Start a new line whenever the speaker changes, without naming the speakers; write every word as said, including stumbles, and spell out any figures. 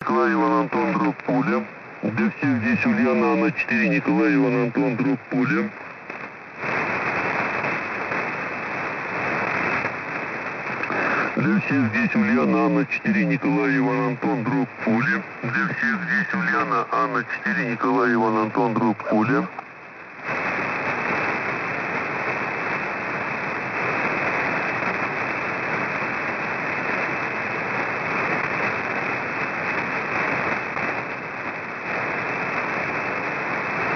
Николай Иван Антон, дробь пуля. Для всех здесь Ульяна Анна четыре, Николай Иван Антон, дробь пуля. Для всех здесь Ульяна Анна четыре, Николай Иван Антон, дробь пуля. Для всех здесь Ульяна Анна четыре, Николай Иван Антон, дробь пуля.